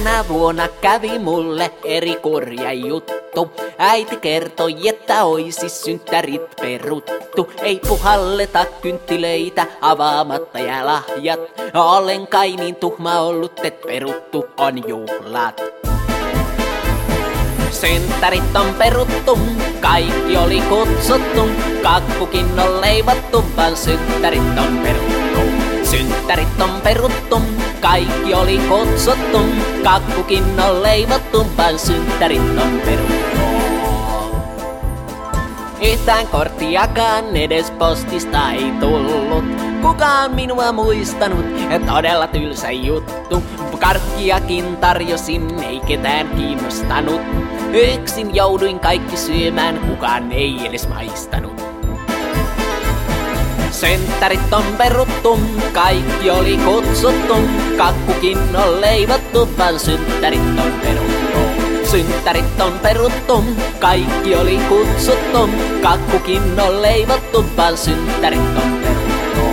Tänä vuonna kävi mulle eri kurja juttu. Äiti kertoi, että oisi synttärit peruttu. Ei puhalleta kynttilöitä avaamatta ja lahjat. Olen kai niin tuhma ollut, et peruttu on juhlat. Synttärit on peruttu, kaikki oli kutsuttu. Kakkukin on leivottu, vaan synttärit on peruttu. Synttärit on peruttu, kaikki oli kutsuttu. Kakkukin on leivottu, vaan synttärit on peruttu. Yhtään korttiakaan edes postista ei tullut. Kukaan minua muistanut, todella tylsä juttu. Karkkiakin tarjosin, ei ketään kiinnostanut. Yksin jouduin kaikki syömään, kukaan ei edes maistanut. Synttärit on peruttu, kaikki oli kutsuttu. Kakkukin on leivottu, vaan synttärit on peruttu. Synttärit on peruttu, kaikki oli kutsuttu. Kakkukin on leivottu, vaan synttärit on peruttu.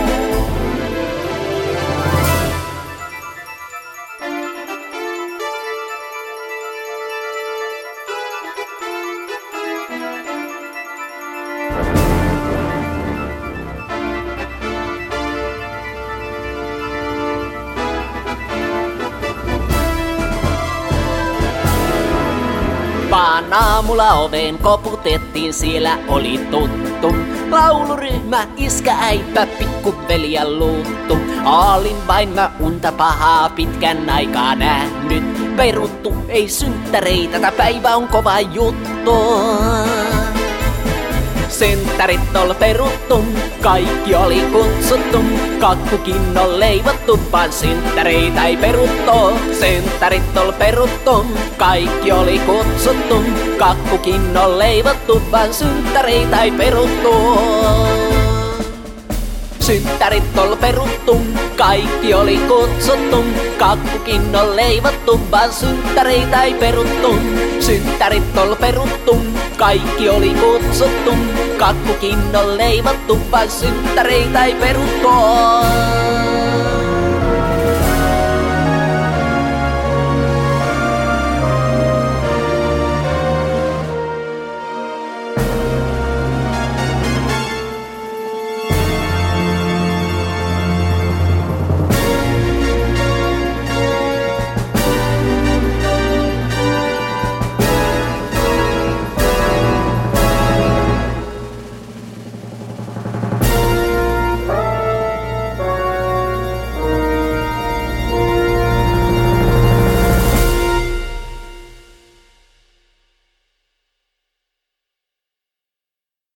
Vaan aamulla oveen koputettiin, siellä oli tuttu lauluryhmä, iskä, äipä, pikkuveli ja luuttu. Olin vain mä unta pahaa pitkän aikaa nähnyt. Peruttu, ei synttäreitä, tää päivä on kova juttu. Synttärit on peruttu, kaikki oli kutsuttu. Kakkukin on leivottu, vaan synttäreitä ei peruttu. Synttärit on peruttu, kaikki oli kutsuttu. Kakkukin on leivottu, vaan synttäreitä ei peruttu. Synttärit on peruttu, kaikki oli kutsuttu. Kakkukin on leivottu, vaan synttäreitä ei peruttu. Synttärit on peruttu, kaikki oli kutsuttu. Kakkukin on leivottu, vaan synttäreitä ei peruttu.